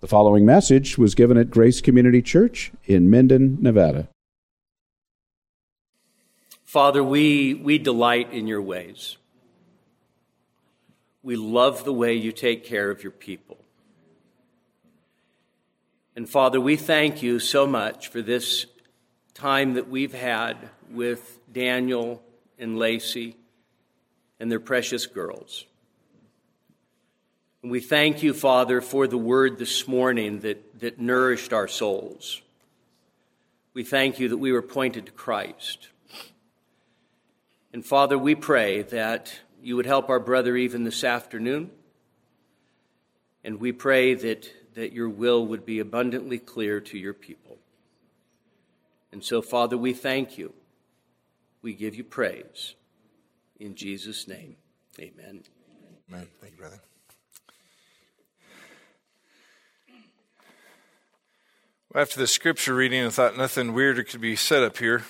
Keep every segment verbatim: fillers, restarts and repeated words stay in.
The following message was given at Grace Community Church in Minden, Nevada. Father, we, we delight in your ways. We love the way you take care of your people. And Father, we thank you so much for this time that we've had with Daniel and Lacey and their precious girls. And we thank you, Father, for the word this morning that, that nourished our souls. We thank you that we were pointed to Christ. And Father, we pray that you would help our brother even this afternoon. And we pray that, that your will would be abundantly clear to your people. And so, Father, we thank you. We give you praise. In Jesus' name, amen. Amen. Thank you, brother. Well, after the scripture reading, I thought nothing weirder could be said up here.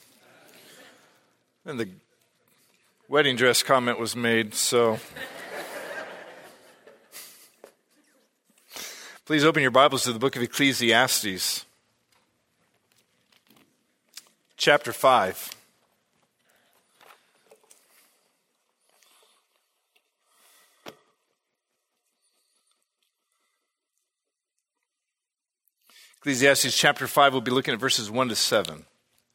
And the wedding dress comment was made, so please open your Bibles to the book of Ecclesiastes, chapter five. Ecclesiastes chapter five, we'll be looking at verses one to seven.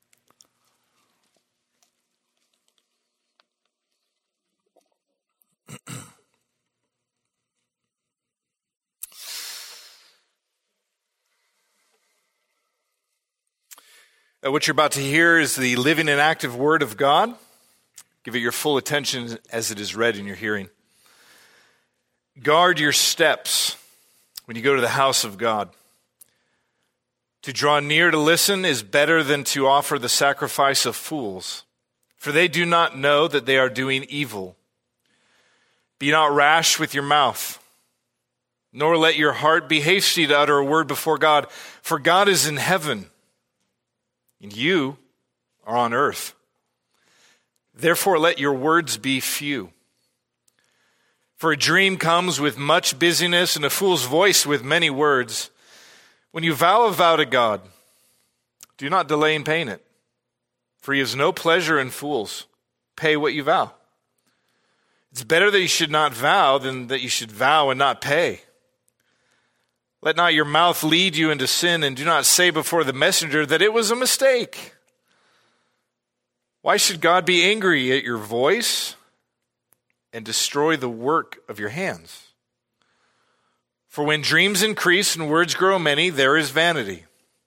Uh, what you're about to hear is the living and active word of God. Give it your full attention as it is read in your hearing. Guard your steps when you go to the house of God. To draw near to listen is better than to offer the sacrifice of fools, for they do not know that they are doing evil. Be not rash with your mouth, nor let your heart be hasty to utter a word before God, for God is in heaven, and you are on earth. Therefore let your words be few. For a dream comes with much busyness, and a fool's voice with many words. When you vow a vow to God, do not delay in paying it, for he has no pleasure in fools. Pay what you vow. It's better that you should not vow than that you should vow and not pay. Let not your mouth lead you into sin, and do not say before the messenger that it was a mistake. Why should God be angry at your voice and destroy the work of your hands? For when dreams increase and words grow many, there is vanity.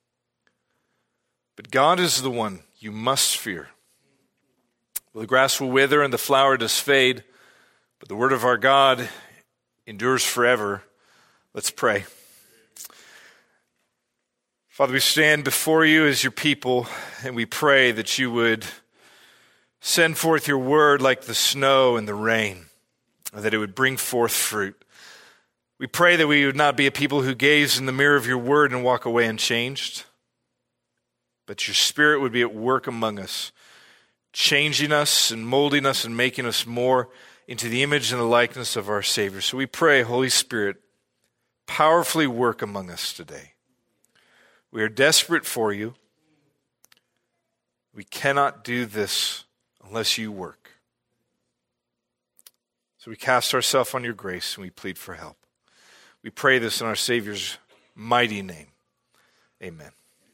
But God is the one you must fear. Well, the grass will wither and the flower does fade, but the word of our God endures forever. Let's pray. Father, we stand before you as your people, and we pray that you would send forth your word like the snow and the rain, and that it would bring forth fruit. We pray that we would not be a people who gaze in the mirror of your word and walk away unchanged, but your spirit would be at work among us, changing us and molding us and making us more into the image and the likeness of our Savior. So we pray, Holy Spirit, powerfully work among us today. We are desperate for you. We cannot do this unless you work. So we cast ourselves on your grace and we plead for help. We pray this in our Savior's mighty name. Amen.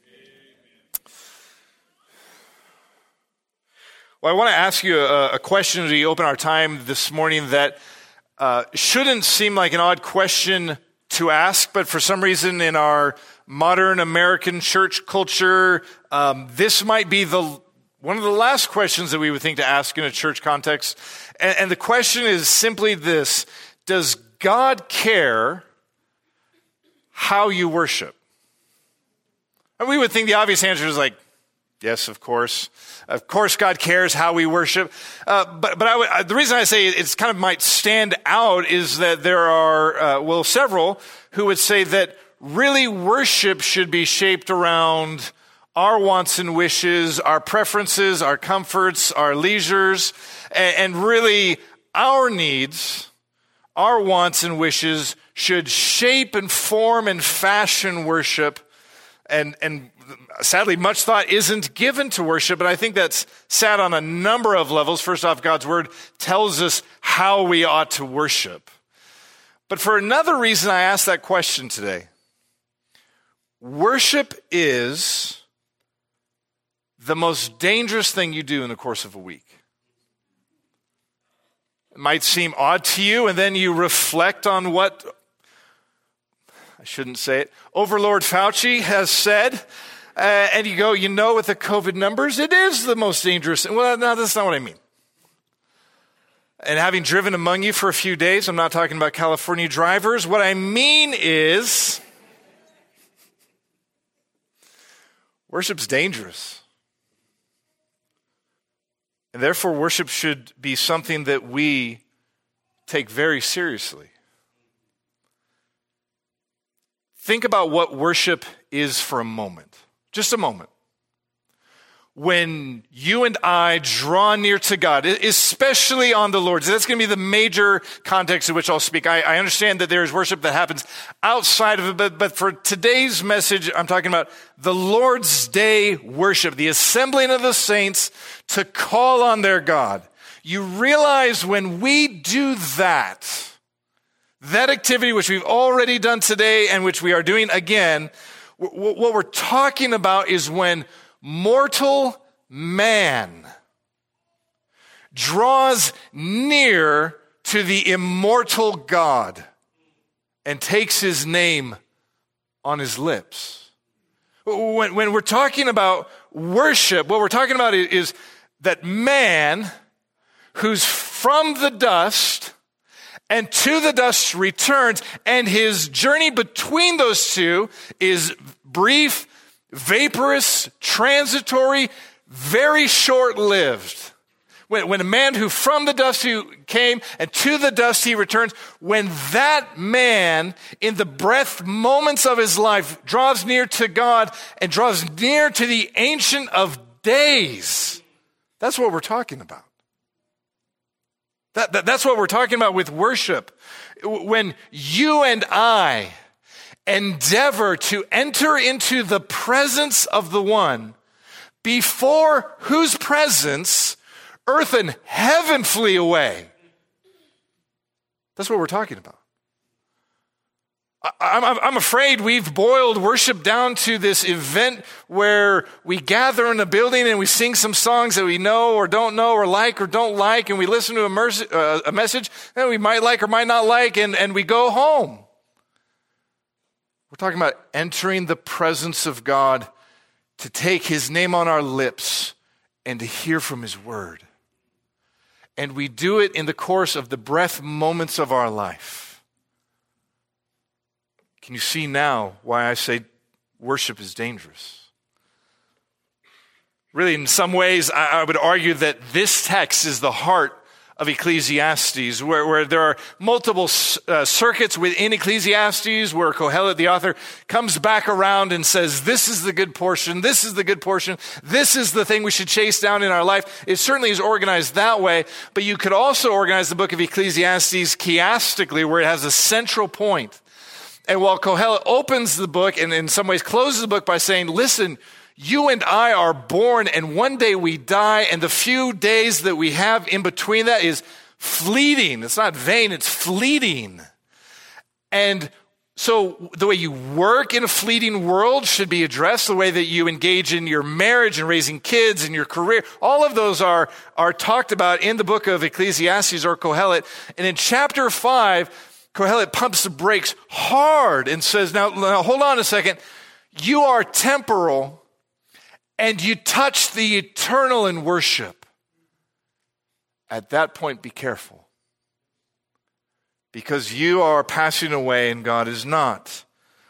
Well, I want to ask you a, a question as we open our time this morning that uh, shouldn't seem like an odd question to ask, but for some reason in our modern American church culture, um, this might be the one of the last questions that we would think to ask in a church context. And, and the question is simply this: does God care how you worship? And we would think the obvious answer is like, yes, of course. Of course God cares how we worship. Uh, but but I would, uh, the reason I say it's kind of might stand out is that there are, uh, well, several who would say that really worship should be shaped around our wants and wishes, our preferences, our comforts, our leisures, and, and really our needs, our wants and wishes should shape and form and fashion worship. And, and sadly, much thought isn't given to worship, but I think that's sad on a number of levels. First off, God's word tells us how we ought to worship. But for another reason, I asked that question today. Worship is the most dangerous thing you do in the course of a week. It might seem odd to you, and then you reflect on what, I shouldn't say it, Overlord Fauci has said, uh, and you go, you know, with the COVID numbers, it is the most dangerous. Well, no, that's not what I mean. And having driven among you for a few days, I'm not talking about California drivers. What I mean is, worship's dangerous. And therefore, worship should be something that we take very seriously. Think about what worship is for a moment. Just a moment. When you and I draw near to God, especially on the Lord's Day, that's going to be the major context in which I'll speak. I, I understand that there is worship that happens outside of it, but, but for today's message, I'm talking about the Lord's Day worship, the assembling of the saints to call on their God. You realize when we do that, that activity which we've already done today and which we are doing again, what we're talking about is when mortal man draws near to the immortal God and takes his name on his lips. When, when we're talking about worship, what we're talking about is, is that man who's from the dust and to the dust returns, and his journey between those two is brief, vaporous, transitory, very short-lived. When, when a man who from the dust who came and to the dust he returns, when that man in the breath moments of his life draws near to God and draws near to the Ancient of Days, that's what we're talking about. That, that, that's what we're talking about with worship. When you and I endeavor to enter into the presence of the one before whose presence earth and heaven flee away. That's what we're talking about. I, I'm, I'm afraid we've boiled worship down to this event where we gather in a building and we sing some songs that we know or don't know or like or don't like, and we listen to a, merc- uh, a message that we might like or might not like, and, and we go home. We're talking about entering the presence of God to take his name on our lips and to hear from his word. And we do it in the course of the breath moments of our life. Can you see now why I say worship is dangerous? Really, in some ways, I, I would argue that this text is the heart of Ecclesiastes, where, where there are multiple uh, circuits within Ecclesiastes where Kohelet, the author, comes back around and says, this is the good portion, this is the good portion, this is the thing we should chase down in our life. It certainly is organized that way, but you could also organize the book of Ecclesiastes chiastically, where it has a central point. And while Kohelet opens the book and in some ways closes the book by saying, listen, you and I are born and one day we die, and the few days that we have in between that is fleeting. It's not vain, it's fleeting. And so the way you work in a fleeting world should be addressed, the way that you engage in your marriage and raising kids and your career. All of those are, are talked about in the book of Ecclesiastes or Kohelet. And in chapter five, Kohelet pumps the brakes hard and says, now, now hold on a second. You are temporal and you touch the eternal in worship. At that point, be careful. Because you are passing away and God is not.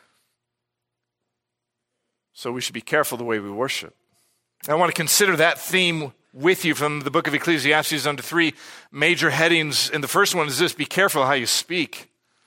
So we should be careful the way we worship. I want to consider that theme with you from the book of Ecclesiastes under three major headings. And the first one is this: be careful how you speak.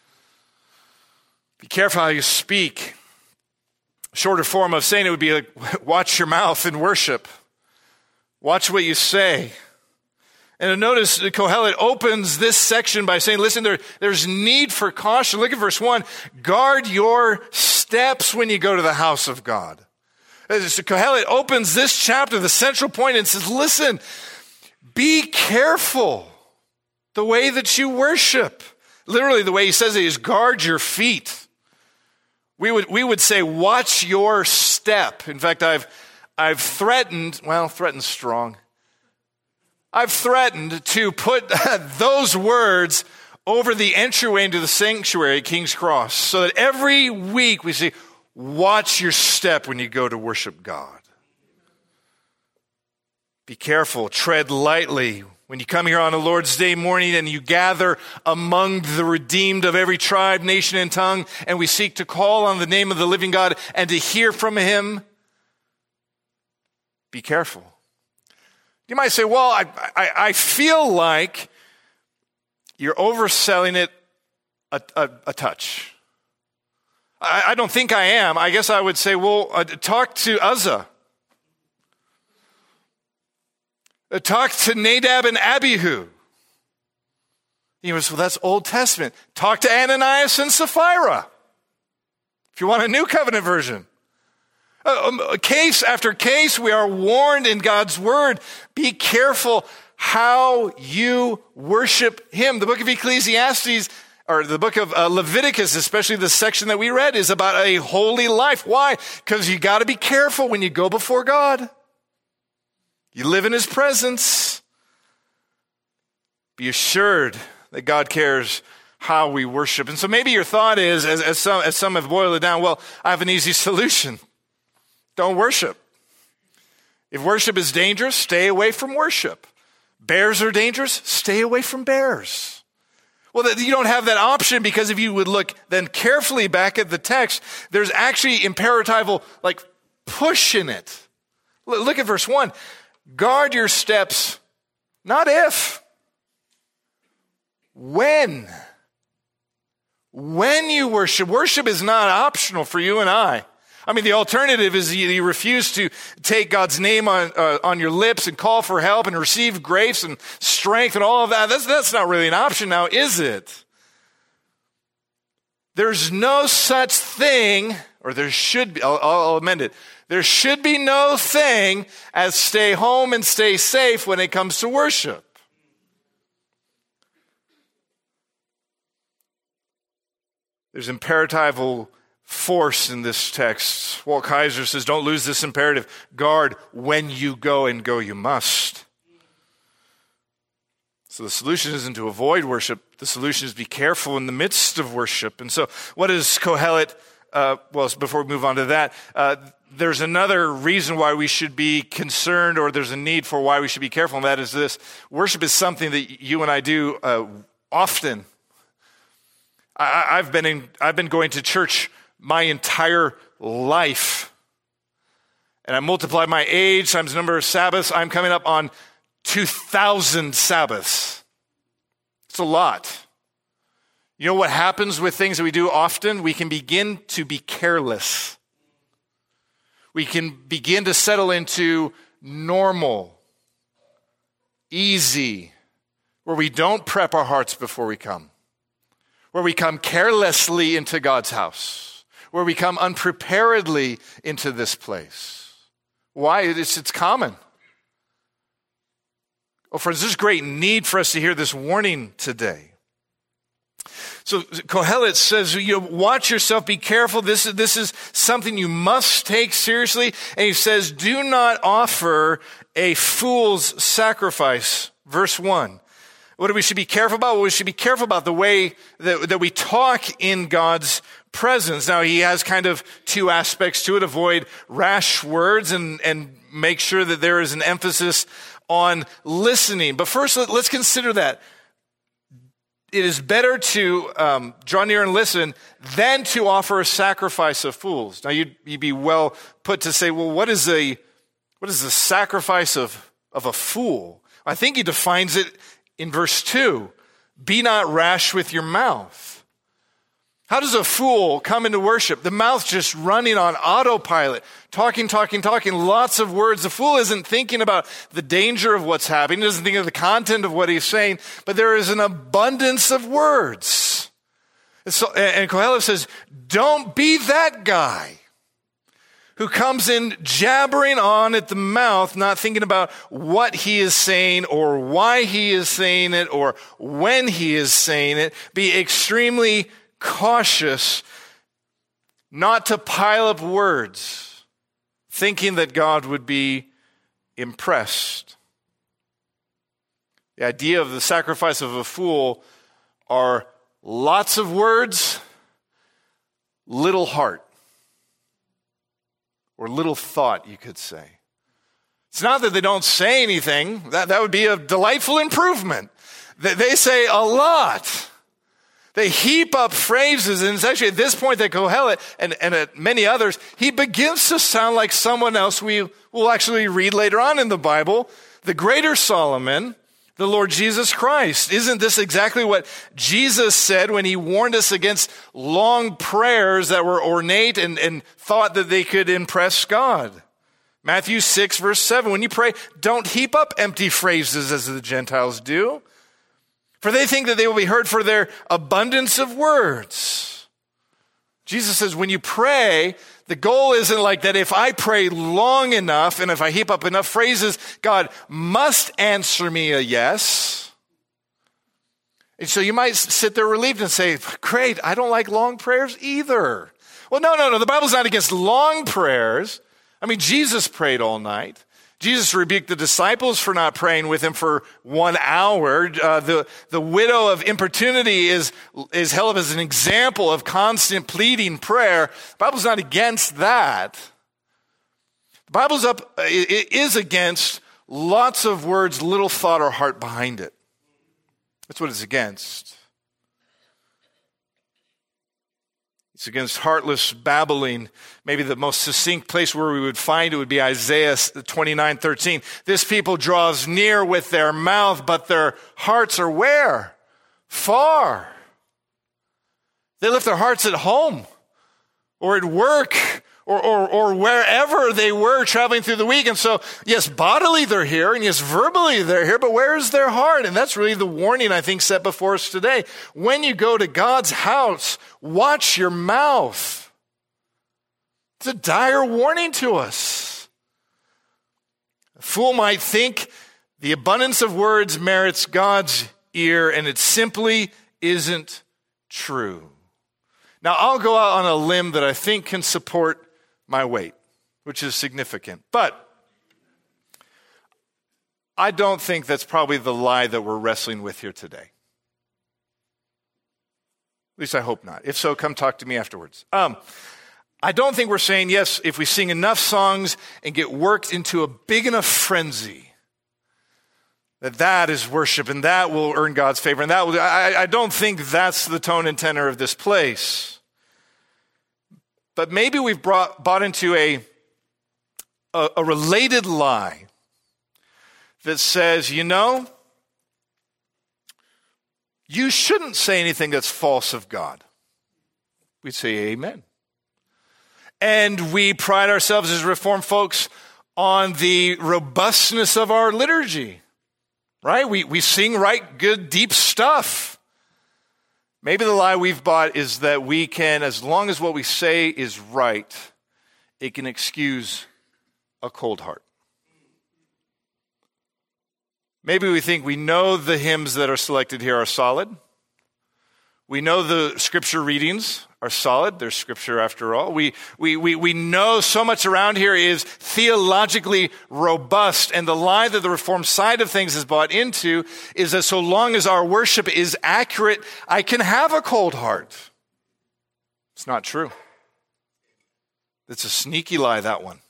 Be careful how you speak. A shorter form of saying it would be like, watch your mouth in worship. Watch what you say. And notice Kohelet opens this section by saying, listen, there, there's need for caution. Look at verse one. Guard your steps when you go to the house of God. So Kohelet opens this chapter, the central point, and says, listen, be careful the way that you worship. Literally, the way he says it is guard your feet. We would, we would say, watch your step. In fact, I've, I've threatened, well, threatened strong. I've threatened to put those words over the entryway into the sanctuary at King's Cross so that every week we say, watch your step when you go to worship God. Be careful, tread lightly. When you come here on a Lord's Day morning and you gather among the redeemed of every tribe, nation, and tongue, and we seek to call on the name of the living God and to hear from him, be careful. You might say, well, I, I, I feel like you're overselling it a, a, a touch. I, I don't think I am. I guess I would say, well, uh, talk to Uzzah. Uh, talk to Nadab and Abihu. You know, well, that's Old Testament. Talk to Ananias and Sapphira, if you want a New Covenant version. Uh, case after case, we are warned in God's word, be careful how you worship him. The book of Ecclesiastes, or the book of uh, Leviticus, especially the section that we read, is about a holy life. Why? Because you got to be careful when you go before God. You live in his presence. Be assured that God cares how we worship. And so maybe your thought is, as, as, some, as some have boiled it down, well, I have an easy solution. Don't worship. If worship is dangerous, stay away from worship. Bears are dangerous, stay away from bears. Well, you don't have that option because if you would look then carefully back at the text, there's actually imperatival, like push in it. Look at verse one. Guard your steps, not if, when. When you worship. Worship is not optional for you and I. I mean, the alternative is you, you refuse to take God's name on uh, on your lips and call for help and receive grace and strength and all of that. That's, that's not really an option now, is it? There's no such thing, or there should be, I'll, I'll amend it. There should be no thing as stay home and stay safe when it comes to worship. There's imperatival force in this text. Walt Kaiser says, don't lose this imperative. Guard when you go, and go you must. So the solution isn't to avoid worship. The solution is be careful in the midst of worship. And so what is Kohelet? Uh, well, before we move on to that, uh, there's another reason why we should be concerned, or there's a need for why we should be careful, and that is this. Worship is something that you and I do uh, often. I, I've been in, I've been going to church my entire life. And I multiply my age times the number of Sabbaths. I'm coming up on two thousand Sabbaths. It's a lot. You know what happens with things that we do often? We can begin to be careless. We can begin to settle into normal, easy, where we don't prep our hearts before we come, where we come carelessly into God's house, where we come unpreparedly into this place. Why? It's, it's common. Oh, friends, there's great need for us to hear this warning today. So Kohelet says, you know, watch yourself, be careful. This is, this is something you must take seriously. And he says, do not offer a fool's sacrifice. Verse one. What do we should be careful about? Well, we should be careful about the way that, that we talk in God's presence. Now, he has kind of two aspects to it. Avoid rash words and, and make sure that there is an emphasis on listening. But first, let, let's consider that. It is better to um, draw near and listen than to offer a sacrifice of fools. Now, you'd, you'd be well put to say, well, what is a what is the sacrifice of, of a fool? I think he defines it in verse two. Be not rash with your mouth. How does a fool come into worship? The mouth just running on autopilot, talking, talking, talking, lots of words. The fool isn't thinking about the danger of what's happening. He doesn't think of the content of what he's saying, but there is an abundance of words. And, so, and Kohelet says, don't be that guy who comes in jabbering on at the mouth, not thinking about what he is saying or why he is saying it or when he is saying it. Be extremely cautious not to pile up words, thinking that God would be impressed. The idea of the sacrifice of a fool are lots of words, little heart. Or little thought, you could say. It's not that they don't say anything. That, that would be a delightful improvement. They, they say a lot. They heap up phrases, and it's actually at this point that Kohelet and, and at many others, he begins to sound like someone else we will actually read later on in the Bible, the greater Solomon, the Lord Jesus Christ. Isn't this exactly what Jesus said when he warned us against long prayers that were ornate and, and thought that they could impress God? Matthew six, verse seven, when you pray, don't heap up empty phrases as the Gentiles do, for they think that they will be heard for their abundance of words. Jesus says, when you pray, the goal isn't like that if I pray long enough and if I heap up enough phrases, God must answer me a yes. And so you might sit there relieved and say, great, I don't like long prayers either. Well, no, no, no, the Bible's not against long prayers. I mean, Jesus prayed all night. Jesus rebuked the disciples for not praying with him for one hour. Uh, the, the widow of importunity is, is held up as an example of constant pleading prayer. The Bible's not against that. The Bible's up, it is against lots of words, little thought or heart behind it. That's what it's against. It's against heartless babbling. Maybe the most succinct place where we would find it would be Isaiah twenty-nine thirteen. This people draws near with their mouth, but their hearts are where? Far. They left their hearts at home or at work or, or, or wherever they were traveling through the week. And so, yes, bodily they're here, and yes, verbally they're here, but where is their heart? And that's really the warning, I think, set before us today. When you go to God's house, watch your mouth. It's a dire warning to us. A fool might think the abundance of words merits God's ear, and it simply isn't true. Now, I'll go out on a limb that I think can support my weight, which is significant. But I don't think that's probably the lie that we're wrestling with here today. At least I hope not. If so, come talk to me afterwards. Um, I don't think we're saying, yes, if we sing enough songs and get worked into a big enough frenzy, that that is worship and that will earn God's favor. And that will, I, I don't think that's the tone and tenor of this place. But maybe we've brought, bought into a, a, a related lie that says, you know, you shouldn't say anything that's false of God. We'd say amen. And we pride ourselves as Reformed folks on the robustness of our liturgy, right? We, we sing right, good, deep stuff. Maybe the lie we've bought is that we can, as long as what we say is right, it can excuse a cold heart. Maybe we think we know the hymns that are selected here are solid. We know the scripture readings are solid. There's scripture after all. We, we, we, we know so much around here is theologically robust. And the lie that the Reformed side of things is bought into is that so long as our worship is accurate, I can have a cold heart. It's not true. It's a sneaky lie, that one.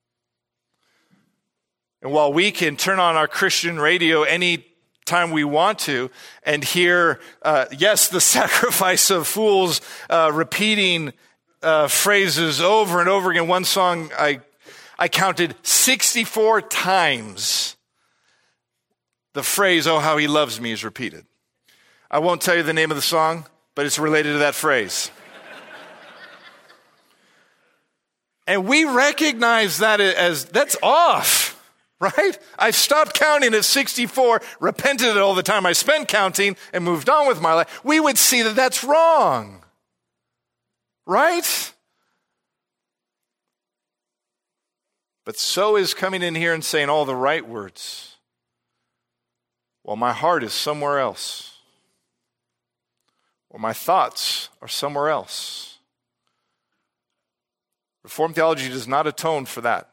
And while we can turn on our Christian radio any time we want to and hear, uh, yes, the sacrifice of fools, uh, repeating uh, phrases over and over again. One song I I counted sixty-four times the phrase, "Oh, how he loves me," is repeated. I won't tell you the name of the song, but it's related to that phrase. And we recognize that as, that's off, right? I've stopped counting at sixty-four, repented all the time I spent counting, and moved on with my life. We would see that that's wrong, right? But so is coming in here and saying all the right words, while my heart is somewhere else, or my thoughts are somewhere else. Reformed theology does not atone for that.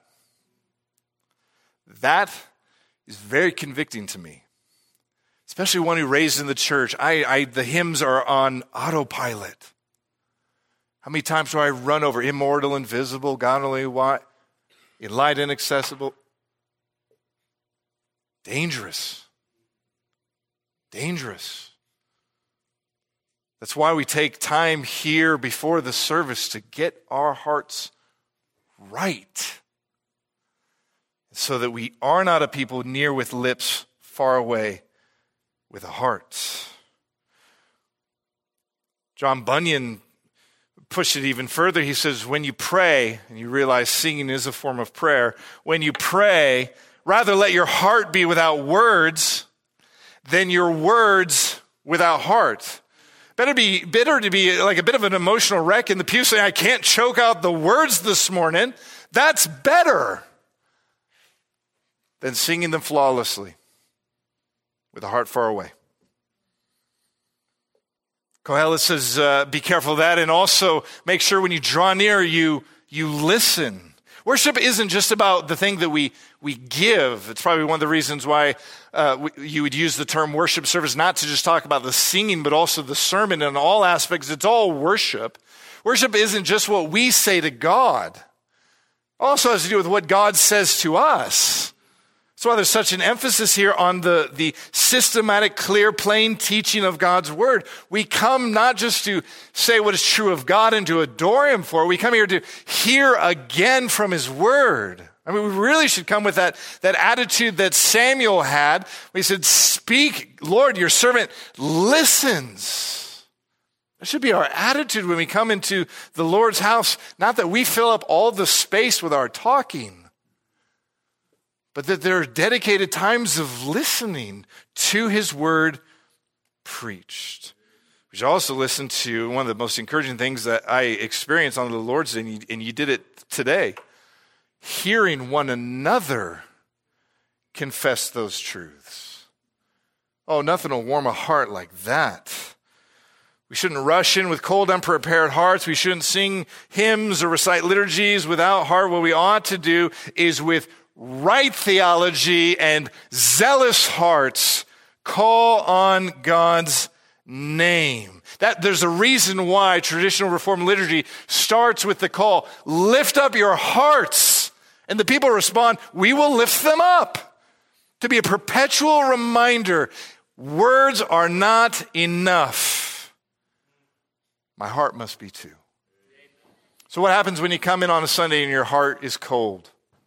That is very convicting to me, especially one who raised in the church. I, I, the hymns are on autopilot. How many times do I run over immortal, invisible, God only wise, in light inaccessible? Dangerous. Dangerous. That's why we take time here before the service to get our hearts right, so that we are not a people near with lips, far away with a heart. John Bunyan pushed it even further. He says, when you pray, and you realize singing is a form of prayer, when you pray, rather let your heart be without words than your words without heart. Better be bitter to be like a bit of an emotional wreck in the pew saying, I can't choke out the words this morning. That's better than singing them flawlessly with a heart far away. Kohelet says, uh, be careful of that, and also make sure when you draw near, you, you listen. Worship isn't just about the thing that we, we give. It's probably one of the reasons why uh, we, you would use the term worship service, not to just talk about the singing, but also the sermon in all aspects. It's all worship. Worship isn't just what we say to God. It also has to do with what God says to us. That's why there's such an emphasis here on the, the systematic, clear, plain teaching of God's word. We come not just to say what is true of God and to adore him for. We come here to hear again from his word. I mean, we really should come with that, that attitude that Samuel had. He said, speak, Lord, your servant listens. That should be our attitude when we come into the Lord's house. Not that we fill up all the space with our talking, but that there are dedicated times of listening to his word preached. We should also listen to one of the most encouraging things that I experienced on the Lord's Day, and you, and you did it today, hearing one another confess those truths. Oh, nothing will warm a heart like that. We shouldn't rush in with cold, unprepared hearts. We shouldn't sing hymns or recite liturgies without heart. What we ought to do is with right theology and zealous hearts call on God's name. That there's a reason why traditional Reformed liturgy starts with the call, lift up your hearts. And the people respond, we will lift them up. To be a perpetual reminder, words are not enough. My heart must be too. So what happens when you come in on a Sunday and your heart is cold?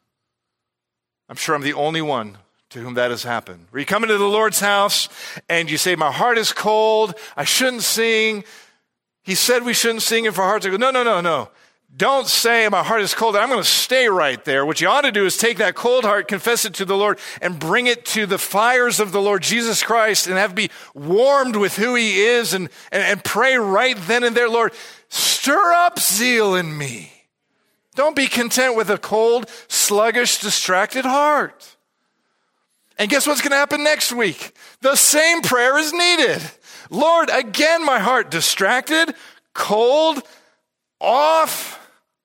I'm sure I'm the only one to whom that has happened. Where you come into the Lord's house and you say, my heart is cold, I shouldn't sing. He said we shouldn't sing, and for our hearts, I go, no, no, no, no. Don't say my heart is cold. I'm going to stay right there. What you ought to do is take that cold heart, confess it to the Lord, and bring it to the fires of the Lord Jesus Christ and have it be warmed with who he is, and, and, and pray right then and there, Lord, stir up zeal in me. Don't be content with a cold, sluggish, distracted heart. And guess what's going to happen next week? The same prayer is needed. Lord, again, my heart distracted, cold, off.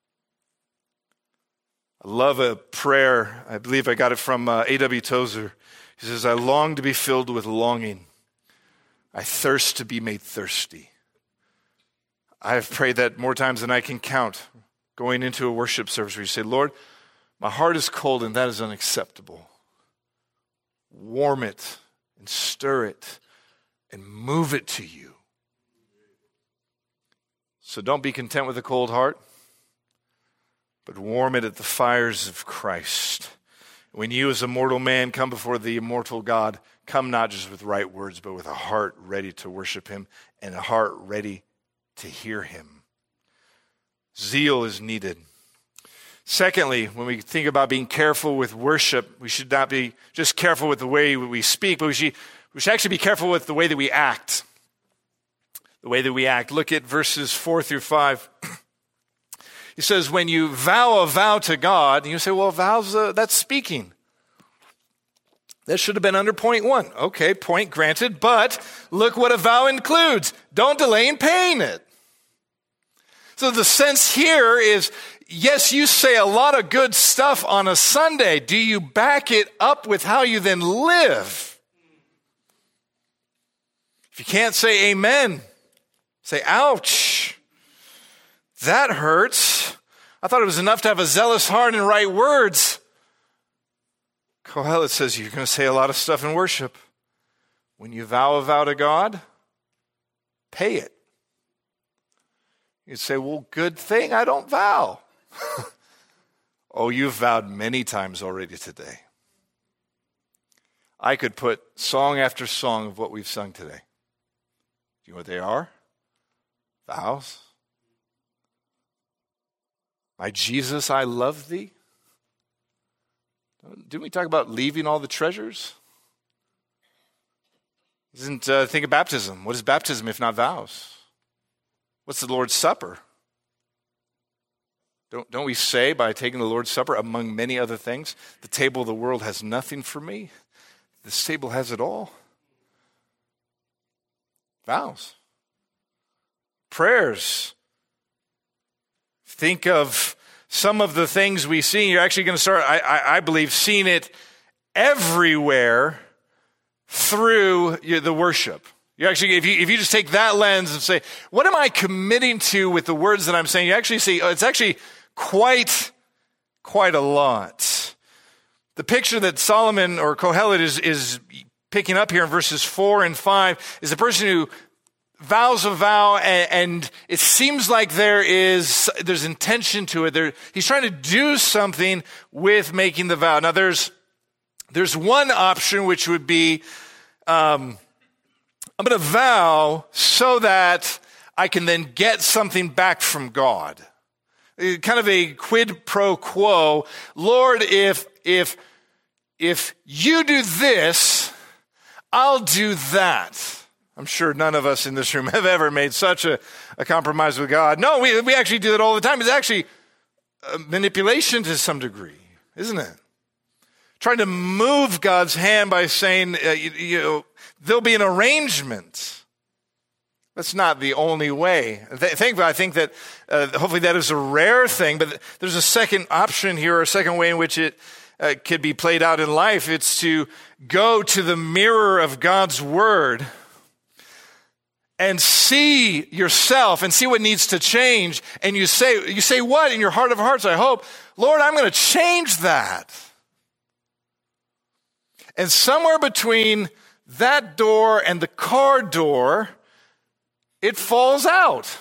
I love a prayer. I believe I got it from uh, A W Tozer. He says, I long to be filled with longing. I thirst to be made thirsty. I have prayed that more times than I can count. Going into a worship service where you say, Lord, my heart is cold and that is unacceptable. Warm it and stir it and move it to you. So don't be content with a cold heart, but warm it at the fires of Christ. When you as a mortal man come before the immortal God, come not just with right words, but with a heart ready to worship him and a heart ready to hear him. Zeal is needed. Secondly, when we think about being careful with worship, we should not be just careful with the way we speak, but we should, we should actually be careful with the way that we act. The way that we act. Look at verses four through five. He says, when you vow a vow to God, and you say, well, vows, uh, that's speaking. That should have been under point one. Okay, point granted, but look what a vow includes. Don't delay in paying it. So the sense here is, yes, you say a lot of good stuff on a Sunday. Do you back it up with how you then live? If you can't say amen, say ouch. That hurts. I thought it was enough to have a zealous heart and right words. Kohelet says you're going to say a lot of stuff in worship. When you vow a vow to God, pay it. You'd say, well, good thing I don't vow. Oh, you've vowed many times already today. I could put song after song of what we've sung today. Do you know what they are? Vows. My Jesus, I love thee. Didn't we talk about leaving all the treasures? Isn't uh, think of baptism. What is baptism if not vows? What's the Lord's Supper? Don't, don't we say by taking the Lord's Supper, among many other things, the table of the world has nothing for me. This table has it all. Vows. Prayers. Think of some of the things we see. You're actually going to start, I, I, I believe, seeing it everywhere through the worship. You actually, if you if you just take that lens and say, what am I committing to with the words that I'm saying? You actually see, it's actually quite, quite a lot. The picture that Solomon or Kohelet is, is picking up here in verses four and five is a person who vows a vow, and, and it seems like there is, there's intention to it. There, he's trying to do something with making the vow. Now there's, there's one option which would be, um, I'm going to vow so that I can then get something back from God. Kind of a quid pro quo. Lord, if, if, if you do this, I'll do that. I'm sure none of us in this room have ever made such a, a compromise with God. No, we, we actually do it all the time. It's actually a manipulation to some degree, isn't it? Trying to move God's hand by saying, uh, you, you know, there'll be an arrangement. That's not the only way. Thankfully, I think that uh, hopefully that is a rare thing, but there's a second option here, or a second way in which it uh, could be played out in life. It's to go to the mirror of God's word and see yourself and see what needs to change. And you say, you say what in your heart of hearts? I hope, Lord, I'm going to change that. And somewhere between that door and the car door, it falls out.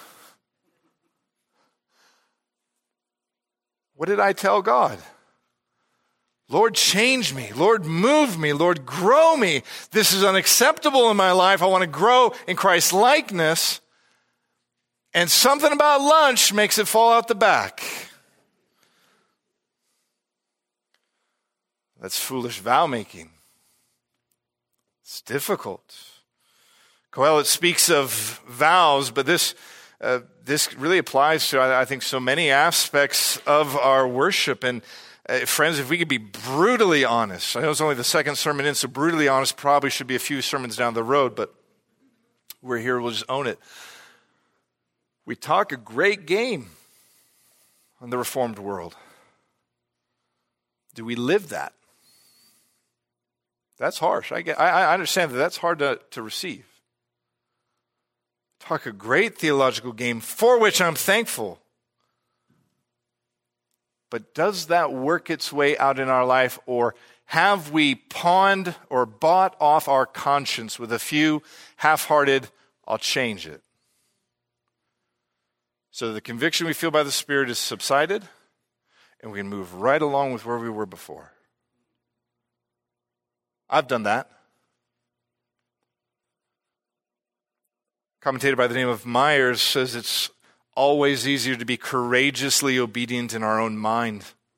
What did I tell God? Lord, change me. Lord, move me. Lord, grow me. This is unacceptable in my life. I want to grow in Christ's likeness. And something about lunch makes it fall out the back. That's foolish vow making. It's difficult. Kohelet speaks of vows, but this uh, this really applies to, I think, so many aspects of our worship. And uh, friends, if we could be brutally honest, I know it's only the second sermon in, so brutally honest probably should be a few sermons down the road, but we're here, we'll just own it. We talk a great game on the Reformed world. Do we live that? That's harsh. I, get, I, I understand that that's hard to, to receive. Talk a great theological game for which I'm thankful. But does that work its way out in our life, or have we pawned or bought off our conscience with a few half-hearted, I'll change it? So the conviction we feel by the Spirit is subsided, and we can move right along with where we were before. I've done that. A commentator by the name of Myers says it's always easier to be courageously obedient in our own mind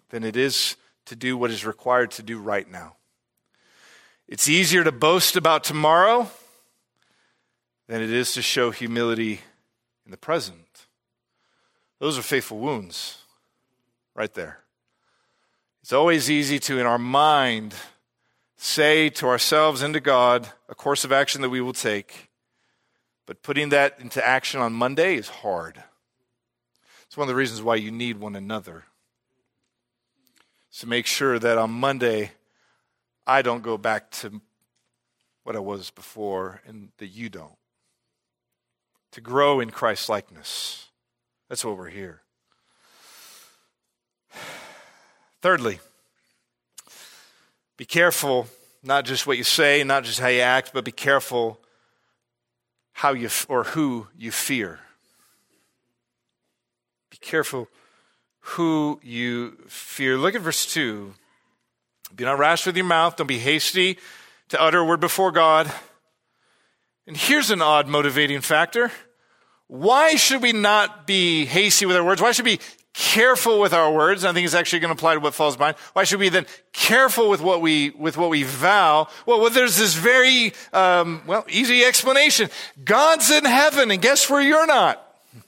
than it is to do what is required to do right now. It's easier to boast about tomorrow than it is to show humility in the present. Those are faithful wounds right there. It's always easy to, in our mind, say to ourselves and to God a course of action that we will take, but putting that into action on Monday is hard. It's one of the reasons why you need one another. So make sure that on Monday, I don't go back to what I was before and that you don't. To grow in Christ's likeness. That's what we're here. Thirdly, be careful, not just what you say, not just how you act, but be careful how you or who you fear. Be careful who you fear. Look at verse two. Be not rash with your mouth. Don't be hasty to utter a word before God. And here's an odd motivating factor. Why should we not be hasty with our words? Why should we be careful with our words? I think it's actually going to apply to what falls behind. Why should we then careful with what we with what we vow? Well, well there's this very um, well easy explanation. God's in heaven, and guess where you're not?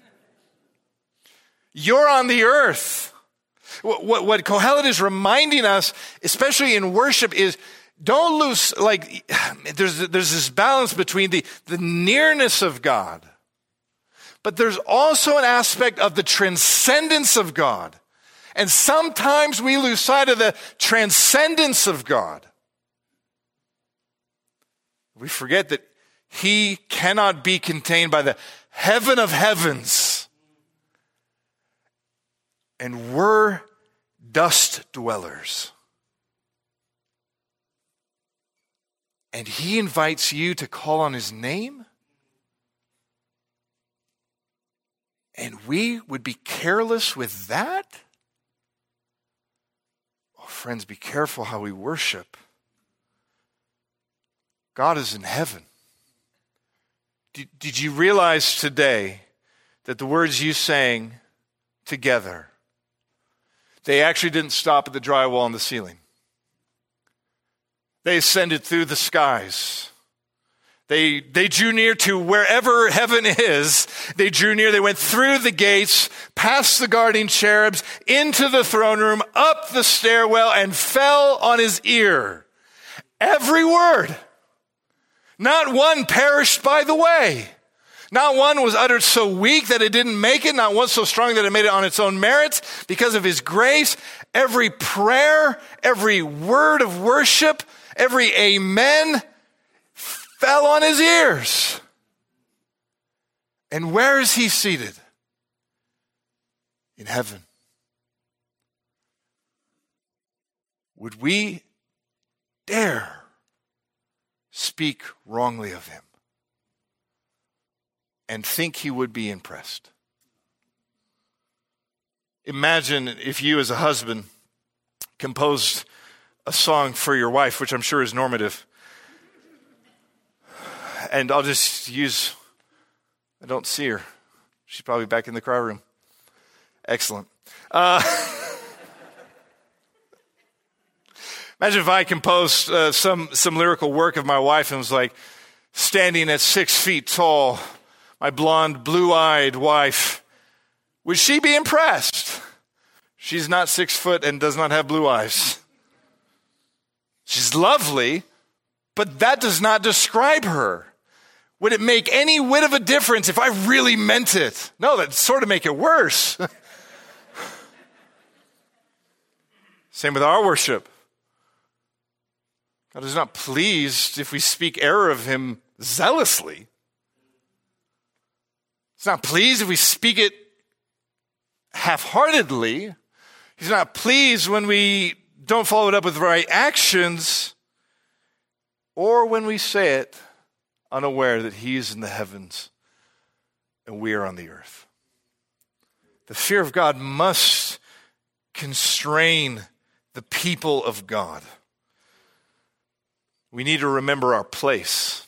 You're on the earth. What, what, what Kohelet is reminding us, especially in worship, is don't lose, like, there's, there's this balance between the, the nearness of God, but there's also an aspect of the transcendence of God. And sometimes we lose sight of the transcendence of God. We forget that he cannot be contained by the heaven of heavens. And we're dust dwellers. And he invites you to call on his name? And we would be careless with that? Oh, friends, be careful how we worship. God is in heaven. Did, did you realize today that the words you sang together, they actually didn't stop at the drywall on the ceiling? They ascended through the skies. They, they drew near to wherever heaven is. They drew near. They went through the gates, past the guarding cherubs, into the throne room, up the stairwell, and fell on his ear. Every word. Not one perished by the way. Not one was uttered so weak that it didn't make it. Not one so strong that it made it on its own merits. Because of his grace, every prayer, every word of worship, every amen fell on his ears. And where is he seated? In heaven. Would we dare speak wrongly of him and think he would be impressed? Imagine if you as a husband composed a song for your wife, which I'm sure is normative. And I'll just use, I don't see her. She's probably back in the cry room. Excellent. Uh, imagine if I composed uh, some, some lyrical work of my wife and was like, standing at six feet tall, my blonde, blue-eyed wife. Would she be impressed? She's not six foot and does not have blue eyes. She's lovely, but that does not describe her. Would it make any whit of a difference if I really meant it? No, that'd sort of make it worse. Same with our worship. God is not pleased if we speak error of him zealously. He's not pleased if we speak it half-heartedly. He's not pleased when we don't follow it up with the right actions, or when we say it unaware that he is in the heavens and we are on the earth. The fear of God must constrain the people of God. We need to remember our place.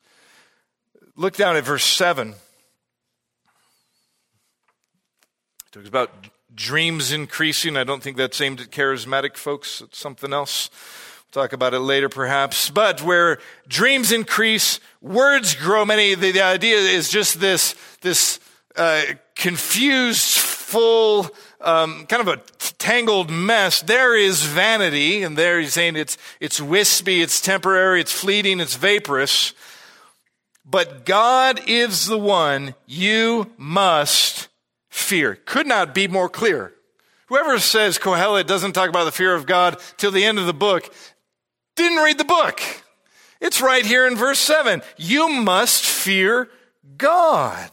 Look down at verse seven. talks about dreams increasing. I don't think that's aimed at charismatic folks. It's something else. We'll talk about it later perhaps. But where dreams increase, words grow many. The, the idea is just this, this uh, confused, full, um, kind of a tangled mess. There is vanity, and there he's saying it's, it's wispy, it's temporary, it's fleeting, it's vaporous. But God is the one you must fear. Could not be more clear. Whoever says Kohelet doesn't talk about the fear of God till the end of the book didn't read the book. It's right here in verse seven. You must fear God.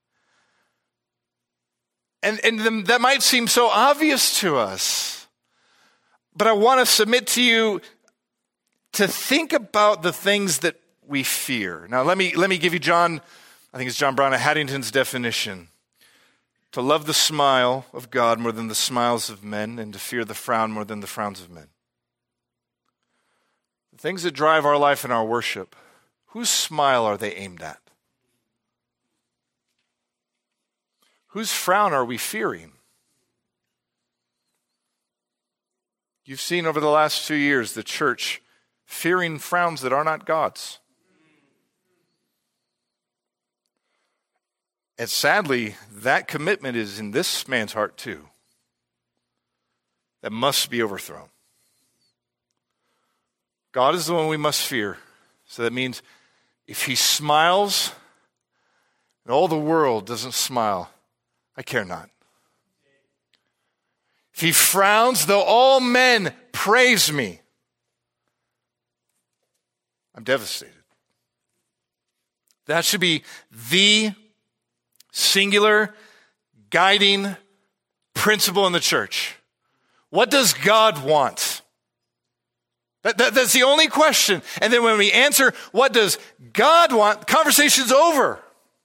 And, and that might seem so obvious to us, but I want to submit to you to think about the things that we fear. Now, let me, let me give you John, I think it's John Brown at Haddington's definition. To love the smile of God more than the smiles of men, and to fear the frown more than the frowns of men. The things that drive our life and our worship, whose smile are they aimed at? Whose frown are we fearing? You've seen over the last two years the church fearing frowns that are not God's. And sadly, that commitment is in this man's heart too. That must be overthrown. God is the one we must fear. So that means if he smiles and all the world doesn't smile, I care not. If he frowns, though all men praise me, I'm devastated. That should be the singular guiding principle in the church. What does God want? That, that, that's the only question. And then when we answer, what does God want? The conversation's over.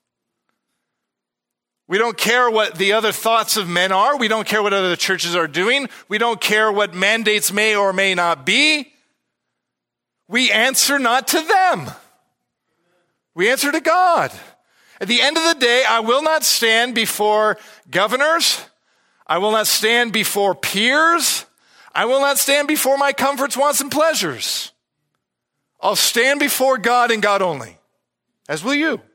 We don't care what the other thoughts of men are. We don't care what other churches are doing. We don't care what mandates may or may not be. We answer not to them. We answer to God. At the end of the day, I will not stand before governors. I will not stand before peers. I will not stand before my comforts, wants, and pleasures. I'll stand before God and God only, as will you.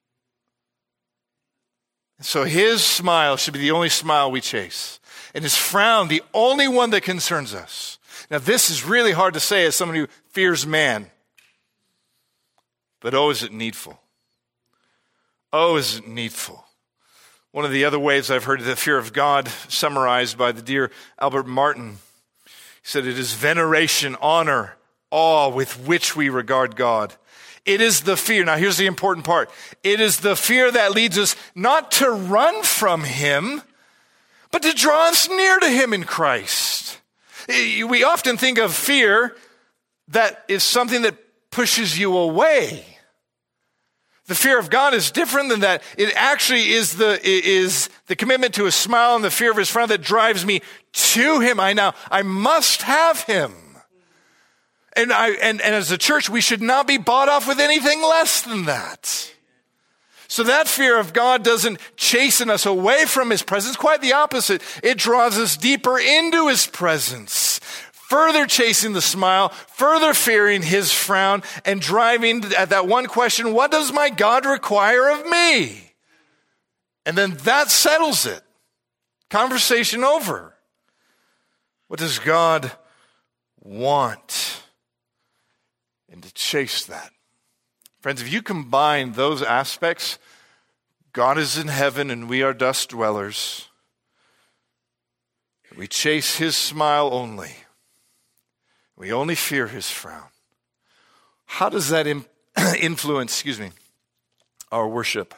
So his smile should be the only smile we chase, and his frown the only one that concerns us. Now, this is really hard to say as someone who fears man, but oh, is it needful. Oh, is it needful. One of the other ways I've heard the fear of God summarized by the dear Albert Martin, he said it is veneration, honor, awe with which we regard God. It is the fear. Now, here's the important part. It is the fear that leads us not to run from him, but to draw us near to him in Christ. We often think of fear that is something that pushes you away. The fear of God is different than that. It actually is the, is the commitment to a smile and the fear of his frown that drives me to him. I now, I must have him. And I, and, and as a church, we should not be bought off with anything less than that. So that fear of God doesn't chasten us away from his presence. Quite the opposite. It draws us deeper into his presence, further chasing the smile, further fearing his frown, and driving at that one question, what does my God require of me? And then that settles it. Conversation over. What does God want? And to chase that. Friends, if you combine those aspects, God is in heaven and we are dust dwellers. We chase his smile only. We only fear his frown. How does that im- influence, excuse me, our worship?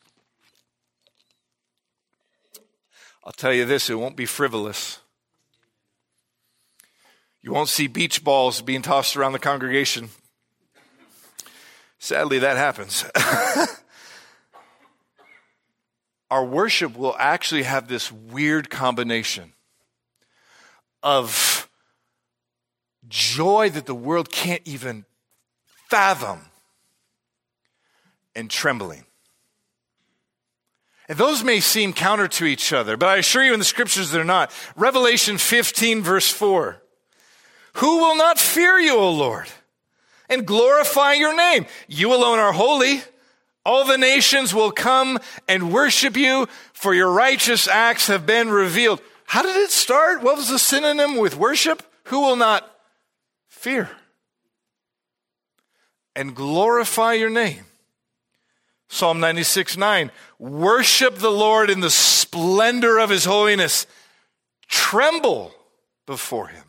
I'll tell you this, it won't be frivolous. You won't see beach balls being tossed around the congregation. Sadly, that happens. Our worship will actually have this weird combination of joy that the world can't even fathom and trembling. And those may seem counter to each other, but I assure you in the scriptures they're not. Revelation fifteen verse four. Who will not fear you, O Lord, and glorify your name? You alone are holy. All the nations will come and worship you, for your righteous acts have been revealed. How did it start? What was the synonym with worship? Who will not fear and glorify your name? Psalm ninety-six nine. Worship the Lord in the splendor of his holiness. Tremble before him,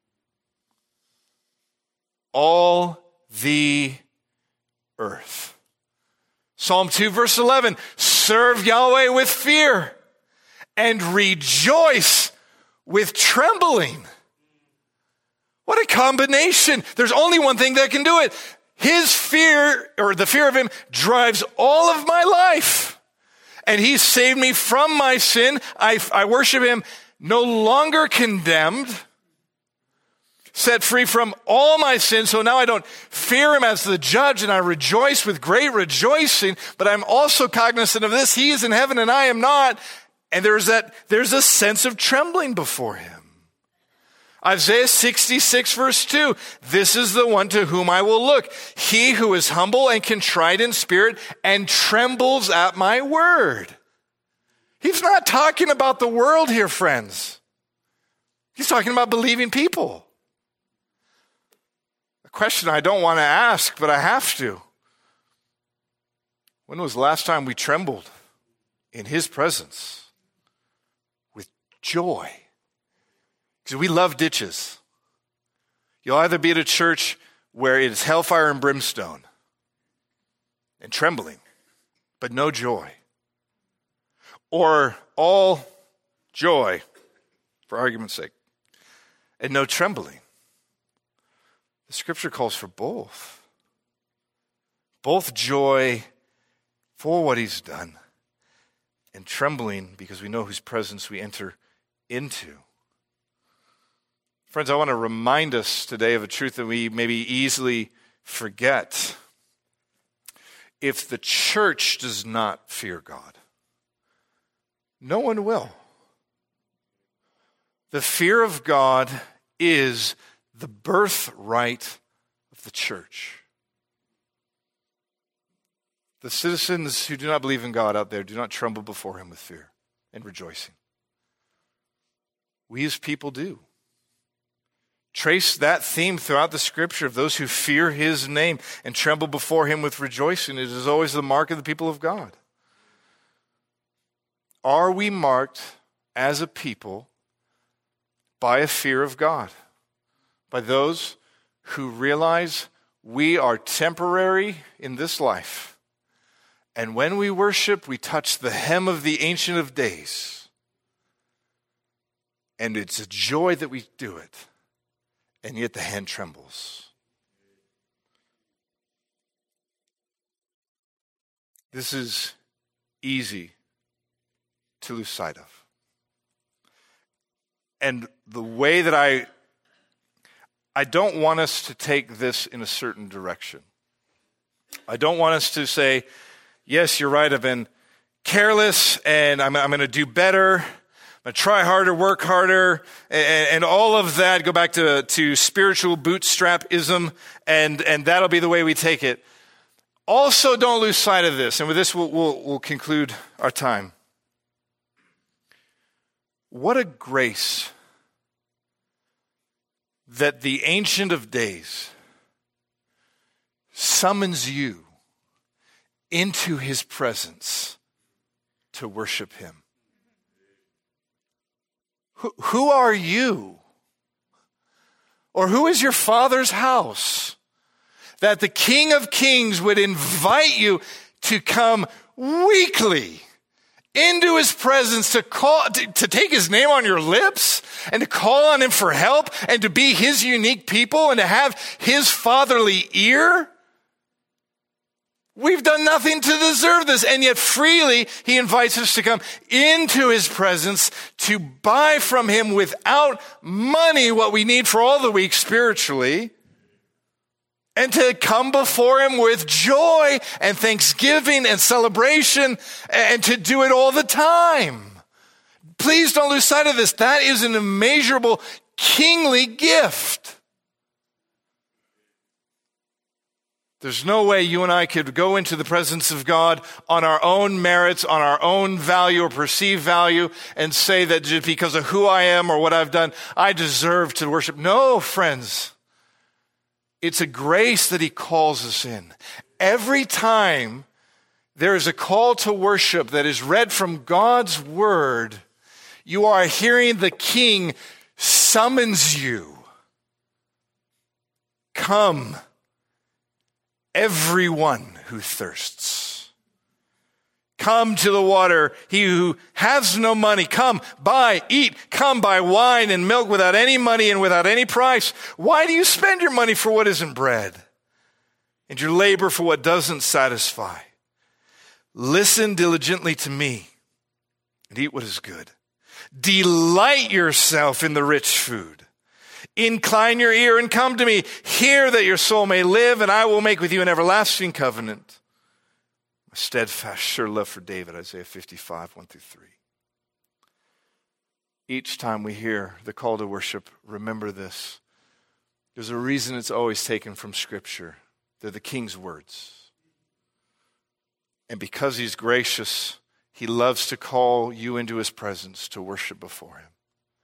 all the earth. Psalm two verse eleven. Serve Yahweh with fear and rejoice with trembling. What a combination. There's only one thing that can do it. His fear, or the fear of him, drives all of my life. And he saved me from my sin. I, I worship him no longer condemned, set free from all my sins. So now I don't fear him as the judge, and I rejoice with great rejoicing. But I'm also cognizant of this. He is in heaven and I am not. And there's that, there's a sense of trembling before him. Isaiah sixty-six verse two, this is the one to whom I will look. He who is humble and contrite in spirit and trembles at my word. He's not talking about the world here, friends. He's talking about believing people. A question I don't want to ask, but I have to. When was the last time we trembled in his presence with joy? Because we love ditches. You'll either be at a church where it is hellfire and brimstone and trembling, but no joy. Or all joy, for argument's sake, and no trembling. The scripture calls for both. Both joy for what he's done and trembling because we know whose presence we enter into. Friends, I want to remind us today of a truth that we maybe easily forget. If the church does not fear God, no one will. The fear of God is the birthright of the church. The citizens who do not believe in God out there do not tremble before him with fear and rejoicing. We as people do. Trace that theme throughout the scripture of those who fear his name and tremble before him with rejoicing. It is always the mark of the people of God. Are we marked as a people by a fear of God? By those who realize we are temporary in this life. And when we worship, we touch the hem of the Ancient of Days. And it's a joy that we do it. And yet the hand trembles. This is easy to lose sight of. And the way that I, I don't want us to take this in a certain direction. I don't want us to say, yes, you're right, I've been careless and I'm, I'm going to do better. I'm going to try harder, work harder, and, and all of that, go back to, to spiritual bootstrapism, and, and that'll be the way we take it. Also, don't lose sight of this, and with this we'll, we'll, we'll conclude our time. What a grace that the Ancient of Days summons you into his presence to worship him. Who, who are you? Or who is your Father's house that the King of Kings would invite you to come weekly into his presence, to call, to, to take his name on your lips and to call on him for help and to be his unique people and to have his fatherly ear? We've done nothing to deserve this, and yet freely he invites us to come into his presence to buy from him without money what we need for all the week spiritually, and to come before him with joy and thanksgiving and celebration, and to do it all the time. Please don't lose sight of this. That is an immeasurable kingly gift. There's no way you and I could go into the presence of God on our own merits, on our own value or perceived value, and say that just because of who I am or what I've done, I deserve to worship. No, friends. It's a grace that he calls us in. Every time there is a call to worship that is read from God's word, you are hearing the King summons you. Come, everyone who thirsts. Come to the water, he who has no money. Come, buy, eat. Come, buy wine and milk without any money and without any price. Why do you spend your money for what isn't bread, and your labor for what doesn't satisfy? Listen diligently to me and eat what is good. Delight yourself in the rich food. Incline your ear and come to me. Hear that your soul may live, and I will make with you an everlasting covenant. A steadfast, sure love for David, Isaiah fifty-five, one through three. Each time we hear the call to worship, remember this. There's a reason it's always taken from Scripture. They're the King's words. And because he's gracious, he loves to call you into his presence to worship before him.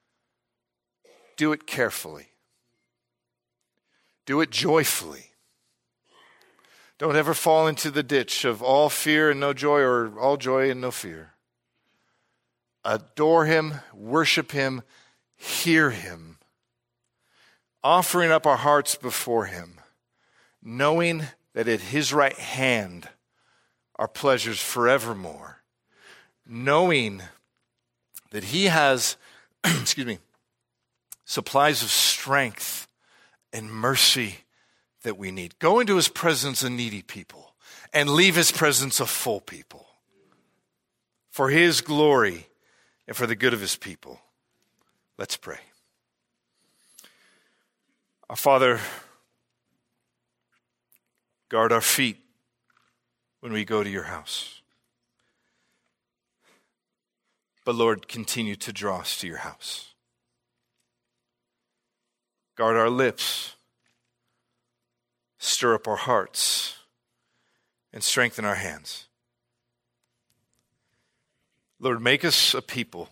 Do it carefully. Do it joyfully. Don't ever fall into the ditch of all fear and no joy, or all joy and no fear. Adore him, worship him, hear him, offering up our hearts before him, knowing that at his right hand are pleasures forevermore, knowing that he has, excuse me, supplies of strength and mercy that we need. Go into his presence a needy people and leave his presence a full people for his glory and for the good of his people. Let's pray. Our Father, guard our feet when we go to your house. But Lord, continue to draw us to your house. Guard our lips, stir up our hearts, and strengthen our hands. Lord, make us a people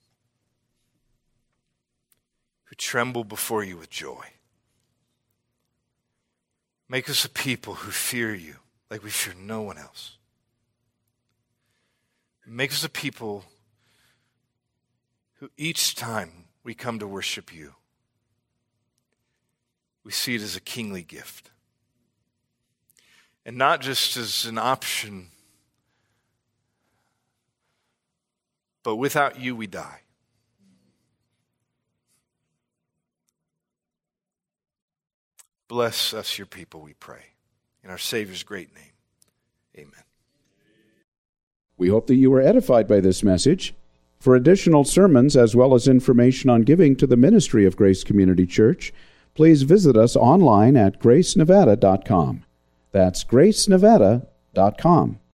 who tremble before you with joy. Make us a people who fear you like we fear no one else. Make us a people who each time we come to worship you, we see it as a kingly gift. And not just as an option, but without you we die. Bless us, your people, we pray. In our Savior's great name, amen. We hope that you were edified by this message. For additional sermons as well as information on giving to the ministry of Grace Community Church, please visit us online at grace nevada dot com. That's grace nevada dot com.